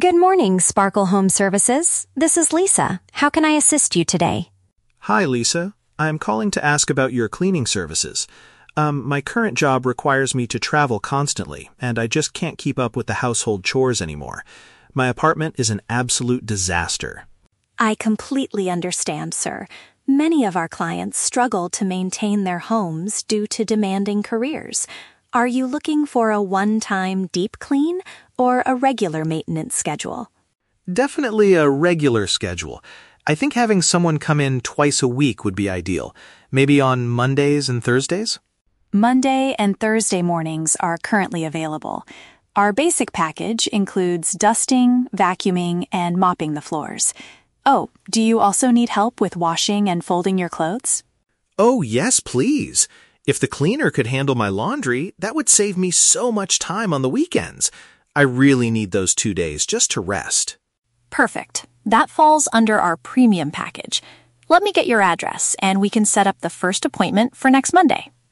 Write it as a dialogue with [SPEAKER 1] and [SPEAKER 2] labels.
[SPEAKER 1] Good morning, Sparkle Home Services. This is Lisa. How can I assist you today?
[SPEAKER 2] Hi, Lisa. I'm calling to ask about your cleaning services. My current job requires me to travel constantly, and I just can't keep up with the household chores anymore. My apartment is an absolute disaster.
[SPEAKER 1] I completely understand, sir. Many of our clients struggle to maintain their homes due to demanding careers. Are you looking for a one-time deep clean or a regular maintenance schedule?
[SPEAKER 2] Definitely a regular schedule. I think having someone come in twice a week would be ideal. Maybe on Mondays and Thursdays?
[SPEAKER 3] Monday and Thursday mornings are currently available. Our basic package includes dusting, vacuuming, and mopping the floors. Oh, do you also need help with washing and folding your clothes?
[SPEAKER 2] Oh, yes, please. If the cleaner could handle my laundry, that would save me so much time on the weekends. I really need those 2 days just to rest.
[SPEAKER 3] Perfect. That falls under our premium package. Let me get your address, and we can set up the first appointment for next Monday.